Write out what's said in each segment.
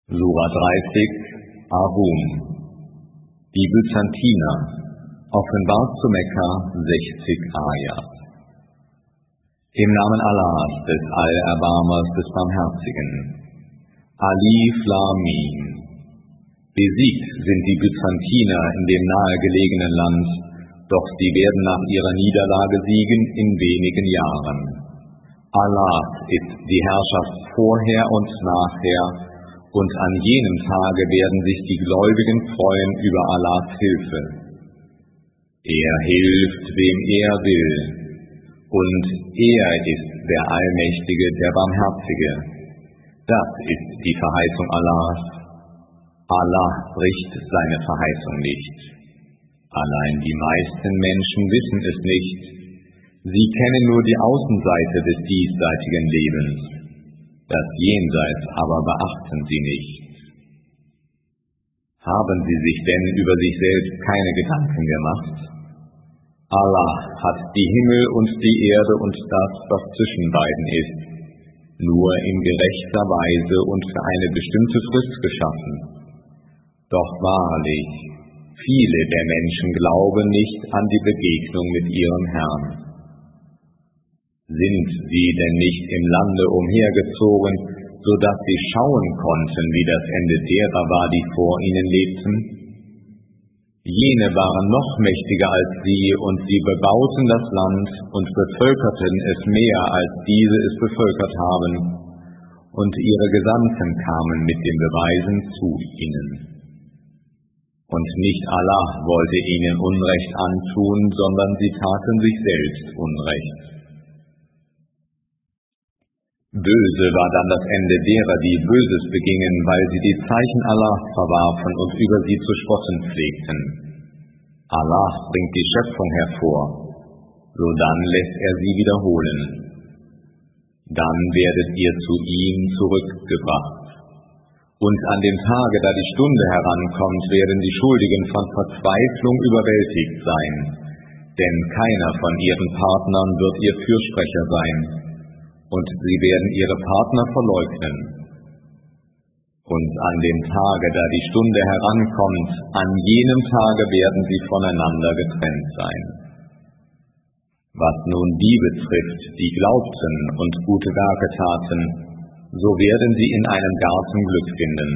Sura 30, Arum. Die Byzantiner, offenbart zu Mekka, 60 Ayat. Im Namen Allahs, des Allerbarmers, des Barmherzigen. Alif Lam Mim. Besiegt sind die Byzantiner in dem nahegelegenen Land, doch sie werden nach ihrer Niederlage siegen in wenigen Jahren. Allah ist die Herrschaft vorher und nachher, und an jenem Tage werden sich die Gläubigen freuen über Allahs Hilfe. Er hilft, wem er will, und er ist der Allmächtige, der Barmherzige. Das ist die Verheißung Allahs. Allah bricht seine Verheißung nicht. Allein die meisten Menschen wissen es nicht. Sie kennen nur die Außenseite des diesseitigen Lebens. Das Jenseits aber beachten sie nicht. Haben sie sich denn über sich selbst keine Gedanken gemacht? Allah hat die Himmel und die Erde und das, was zwischen beiden ist, nur in gerechter Weise und für eine bestimmte Frist geschaffen. Doch wahrlich, viele der Menschen glauben nicht an die Begegnung mit ihrem Herrn. Sind sie denn nicht im Lande umhergezogen, so dass sie schauen konnten, wie das Ende derer war, die vor ihnen lebten? Jene waren noch mächtiger als sie, und sie bebauten das Land und bevölkerten es mehr, als diese es bevölkert haben, und ihre Gesandten kamen mit den Beweisen zu ihnen. Und nicht Allah wollte ihnen Unrecht antun, sondern sie taten sich selbst Unrecht. Böse war dann das Ende derer, die Böses begingen, weil sie die Zeichen Allahs verwarfen und über sie zu spotten pflegten. Allah bringt die Schöpfung hervor, sodann lässt er sie wiederholen. Dann werdet ihr zu ihm zurückgebracht. Und an dem Tage, da die Stunde herankommt, werden die Schuldigen von Verzweiflung überwältigt sein, denn keiner von ihren Partnern wird ihr Fürsprecher sein. Und sie werden ihre Partner verleugnen. Und an dem Tage, da die Stunde herankommt, an jenem Tage werden sie voneinander getrennt sein. Was nun die betrifft, die glaubten und gute Werke taten, so werden sie in einem Garten Glück finden.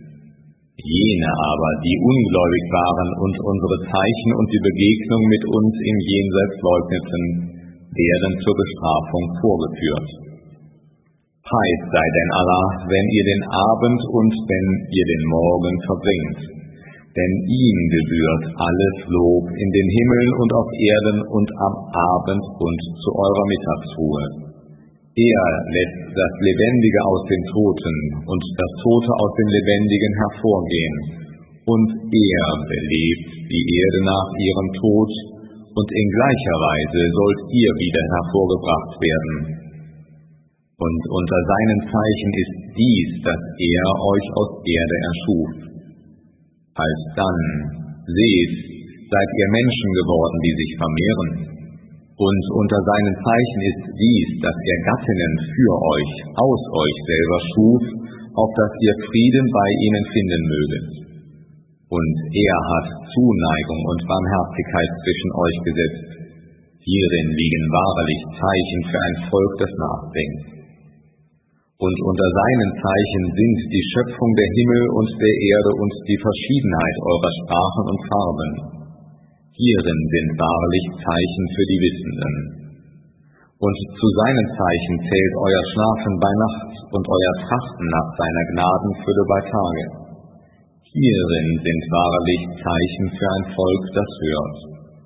Jene aber, die ungläubig waren und unsere Zeichen und die Begegnung mit uns im Jenseits leugneten, werden zur Bestrafung vorgeführt. Preis sei denn Allah, wenn ihr den Abend und wenn ihr den Morgen verbringt, denn ihm gebührt alles Lob in den Himmeln und auf Erden und am Abend und zu eurer Mittagsruhe. Er lässt das Lebendige aus den Toten und das Tote aus den Lebendigen hervorgehen, und er belebt die Erde nach ihrem Tod, und in gleicher Weise sollt ihr wieder hervorgebracht werden. Und unter seinen Zeichen ist dies, dass er euch aus Erde erschuf. Alsdann, seht, seid ihr Menschen geworden, die sich vermehren. Und unter seinen Zeichen ist dies, dass er Gattinnen für euch, aus euch selber schuf, auf dass ihr Frieden bei ihnen finden möget. Und er hat Zuneigung und Barmherzigkeit zwischen euch gesetzt. Hierin liegen wahrlich Zeichen für ein Volk, das nachdenkt. Und unter seinen Zeichen sind die Schöpfung der Himmel und der Erde und die Verschiedenheit eurer Sprachen und Farben. Hierin sind wahrlich Zeichen für die Wissenden. Und zu seinen Zeichen zählt euer Schlafen bei Nacht und euer Trachten nach seiner Gnadenfülle bei Tage. Hierin sind wahrlich Zeichen für ein Volk, das hört.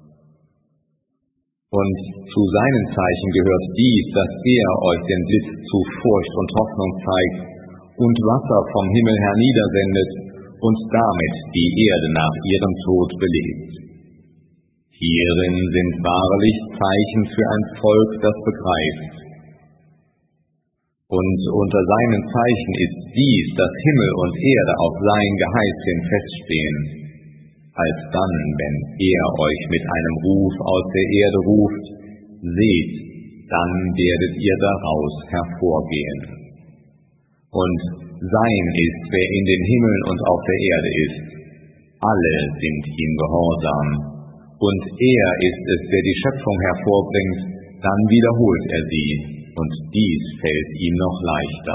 Und zu seinen Zeichen gehört dies, dass er euch den Blitz zu Furcht und Hoffnung zeigt und Wasser vom Himmel herniedersendet und damit die Erde nach ihrem Tod belebt. Hierin sind wahrlich Zeichen für ein Volk, das begreift. Und unter seinen Zeichen ist dies, dass Himmel und Erde auf sein Geheiß hin feststehen. Alsdann, wenn er euch mit einem Ruf aus der Erde ruft, seht, dann werdet ihr daraus hervorgehen. Und Sein ist, wer in den Himmeln und auf der Erde ist. Alle sind ihm gehorsam. Und er ist es, der die Schöpfung hervorbringt, dann wiederholt er sie, und dies fällt ihm noch leichter.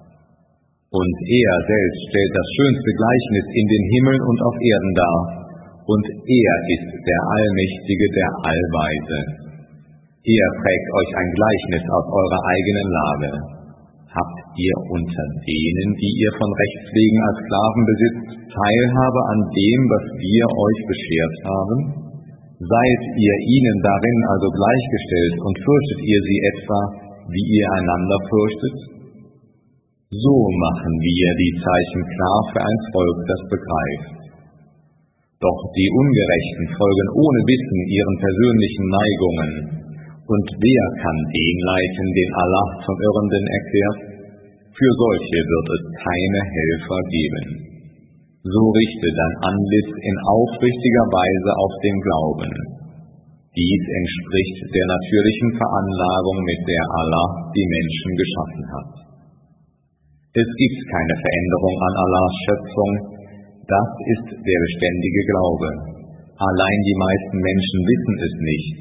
Und er selbst stellt das schönste Gleichnis in den Himmeln und auf Erden dar, und er ist der Allmächtige, der Allweise. Er prägt euch ein Gleichnis aus eurer eigenen Lage. Habt ihr unter denen, die ihr von Rechts wegen als Sklaven besitzt, Teilhabe an dem, was wir euch beschert haben? Seid ihr ihnen darin also gleichgestellt und fürchtet ihr sie etwa, wie ihr einander fürchtet? So machen wir die Zeichen klar für ein Volk, das begreift. Doch die Ungerechten folgen ohne Wissen ihren persönlichen Neigungen. Und wer kann den leiten, den Allah zum Irrenden erklärt? Für solche wird es keine Helfer geben. So richte dein Antlitz in aufrichtiger Weise auf den Glauben. Dies entspricht der natürlichen Veranlagung, mit der Allah die Menschen geschaffen hat. Es gibt keine Veränderung an Allahs Schöpfung, das ist der beständige Glaube. Allein die meisten Menschen wissen es nicht.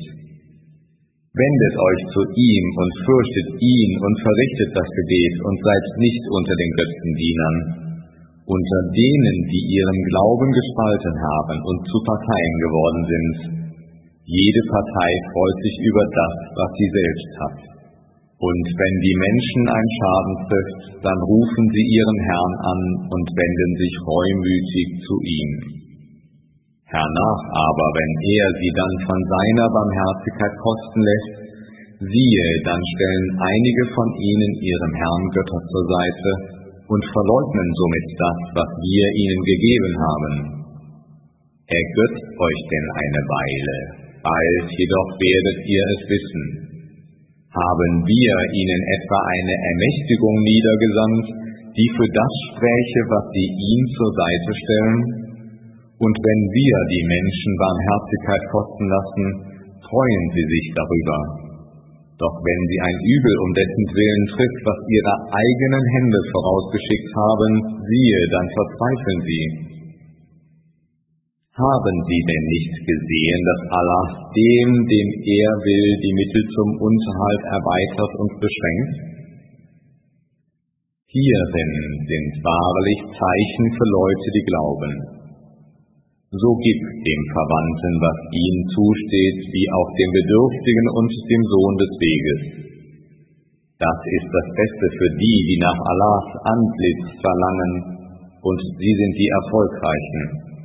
Wendet euch zu ihm und fürchtet ihn und verrichtet das Gebet und seid nicht unter den Götzendienern, unter denen, die ihren Glauben gespalten haben und zu Parteien geworden sind. Jede Partei freut sich über das, was sie selbst hat. Und wenn die Menschen einen Schaden trifft, dann rufen sie ihren Herrn an und wenden sich reumütig zu ihm. Hernach aber, wenn er sie dann von seiner Barmherzigkeit kosten lässt, siehe, dann stellen einige von ihnen ihrem Herrn Götter zur Seite und verleugnen somit das, was wir ihnen gegeben haben. Ergötzt euch denn eine Weile, bald jedoch werdet ihr es wissen. Haben wir ihnen etwa eine Ermächtigung niedergesandt, die für das spräche, was sie ihm zur Seite stellen? Und wenn wir die Menschen Barmherzigkeit kosten lassen, freuen sie sich darüber. Doch wenn sie ein Übel um dessen Willen trifft, was ihre eigenen Hände vorausgeschickt haben, siehe, dann verzweifeln sie. Haben sie denn nicht gesehen, dass Allah dem er will, die Mittel zum Unterhalt erweitert und beschränkt? Hierin sind wahrlich Zeichen für Leute, die glauben. So gib dem Verwandten, was ihm zusteht, wie auch dem Bedürftigen und dem Sohn des Weges. Das ist das Beste für die, die nach Allahs Antlitz verlangen, und sie sind die Erfolgreichen.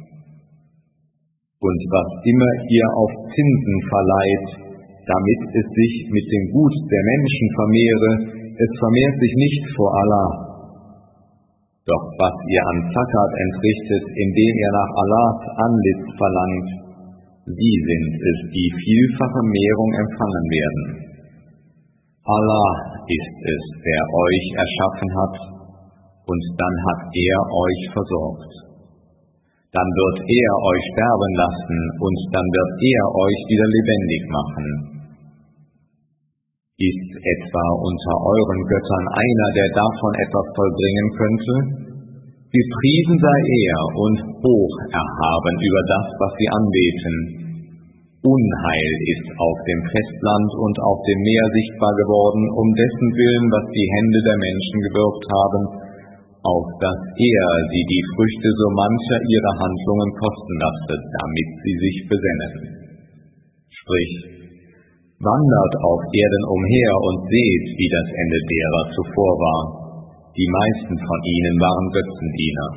Und was immer ihr auf Zinsen verleiht, damit es sich mit dem Gut der Menschen vermehre, es vermehrt sich nicht vor Allah. Doch was ihr an Zakat entrichtet, indem ihr nach Allahs Antlitz verlangt, sie sind es, die vielfache Mehrung empfangen werden. Allah ist es, der euch erschaffen hat, und dann hat er euch versorgt. Dann wird er euch sterben lassen, und dann wird er euch wieder lebendig machen. Ist etwa unter euren Göttern einer, der davon etwas vollbringen könnte? Gepriesen sei er und hoch erhaben über das, was sie anbeten. Unheil ist auf dem Festland und auf dem Meer sichtbar geworden, um dessen Willen, was die Hände der Menschen gewirkt haben, auf dass er sie die Früchte so mancher ihrer Handlungen kosten lasse, damit sie sich besennen. Sprich, wandert auf Erden umher und seht, wie das Ende derer zuvor war. Die meisten von ihnen waren Götzendiener.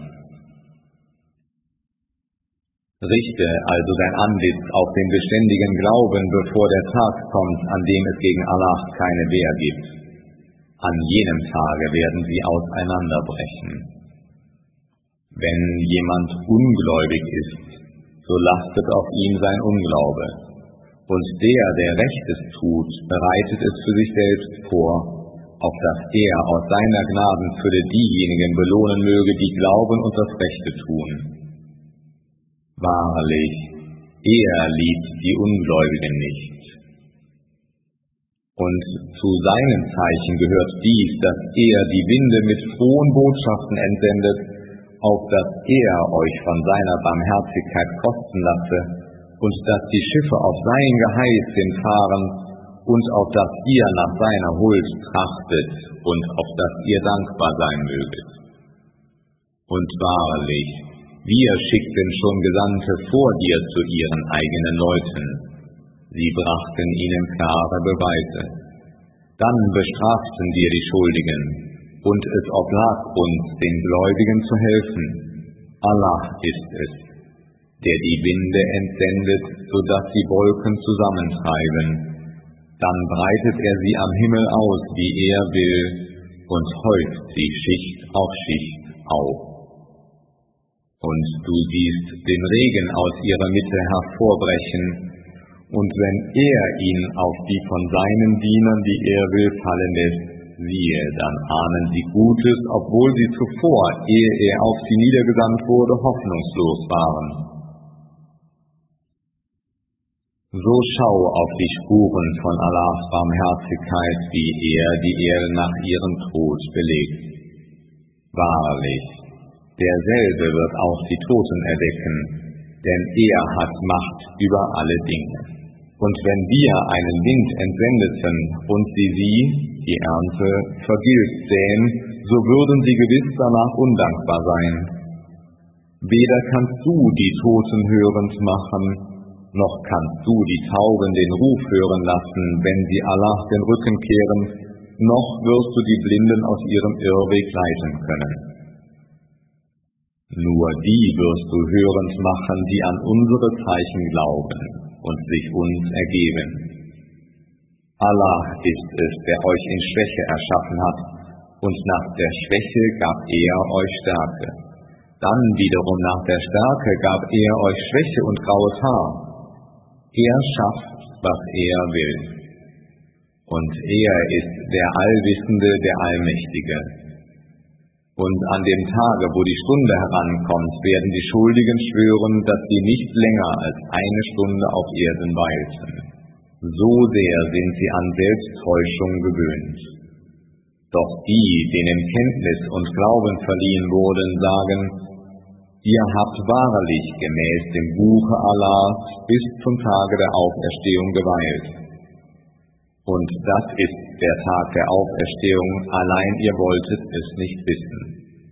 Richte also dein Antlitz auf den beständigen Glauben, bevor der Tag kommt, an dem es gegen Allah keine Wehr gibt. An jenem Tage werden sie auseinanderbrechen. Wenn jemand ungläubig ist, so lastet auf ihm sein Unglaube. Und der Rechtes tut, bereitet es für sich selbst vor, auf dass er aus seiner Gnadenfülle diejenigen belohnen möge, die glauben und das Rechte tun. Wahrlich, er liebt die Ungläubigen nicht. Und zu seinen Zeichen gehört dies, dass er die Winde mit frohen Botschaften entsendet, auf dass er euch von seiner Barmherzigkeit kosten lasse, und dass die Schiffe auf sein Geheiß hinfahren, und auf dass ihr nach seiner Huld trachtet, und auf dass ihr dankbar sein möget. Und wahrlich, wir schickten schon Gesandte vor dir zu ihren eigenen Leuten. Sie brachten ihnen klare Beweise. Dann bestraften wir die Schuldigen, und es oblag uns, den Gläubigen zu helfen. Allah ist es, der die Winde entsendet, sodass die Wolken zusammentreiben. Dann breitet er sie am Himmel aus, wie er will, und häuft sie Schicht auf Schicht auf. Und du siehst den Regen aus ihrer Mitte hervorbrechen, und wenn er ihn auf die von seinen Dienern, die er will, fallen lässt, siehe, dann ahnen sie Gutes, obwohl sie zuvor, ehe er auf sie niedergesandt wurde, hoffnungslos waren. So schau auf die Spuren von Allahs Barmherzigkeit, wie er die Erde nach ihrem Tod belegt. Wahrlich, derselbe wird auch die Toten erwecken, denn er hat Macht über alle Dinge. Und wenn wir einen Wind entsendeten und sie, die Ernte, vergilbt sähen, so würden sie gewiss danach undankbar sein. Weder kannst du die Toten hörend machen, noch kannst du die Tauben den Ruf hören lassen, wenn sie Allah den Rücken kehren, noch wirst du die Blinden aus ihrem Irrweg leiten können. Nur die wirst du hörend machen, die an unsere Zeichen glauben und sich uns ergeben. Allah ist es, der euch in Schwäche erschaffen hat, und nach der Schwäche gab er euch Stärke. Dann wiederum nach der Stärke gab er euch Schwäche und graues Haar. Er schafft, was er will. Und er ist der Allwissende, der Allmächtige. Und an dem Tage, wo die Stunde herankommt, werden die Schuldigen schwören, dass sie nicht länger als eine Stunde auf Erden weilten. So sehr sind sie an Selbsttäuschung gewöhnt. Doch die, denen Kenntnis und Glauben verliehen wurden, sagen: Ihr habt wahrlich gemäß dem Buche Allahs bis zum Tage der Auferstehung geweilt. Und das ist der Tag der Auferstehung, allein ihr wolltet es nicht wissen.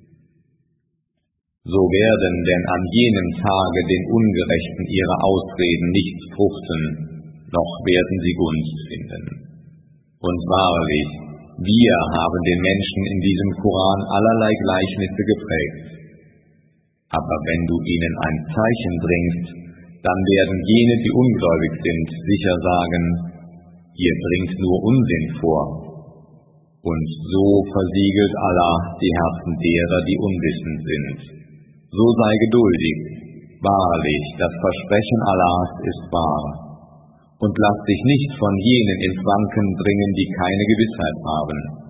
So werden denn an jenem Tage den Ungerechten ihre Ausreden nicht fruchten, noch werden sie Gunst finden. Und wahrlich, wir haben den Menschen in diesem Koran allerlei Gleichnisse geprägt. Aber wenn du ihnen ein Zeichen bringst, dann werden jene, die ungläubig sind, sicher sagen: Ihr bringt nur Unsinn vor. Und so versiegelt Allah die Herzen derer, die unwissend sind. So sei geduldig. Wahrlich, das Versprechen Allahs ist wahr. Und lass dich nicht von jenen ins Wanken bringen, die keine Gewissheit haben.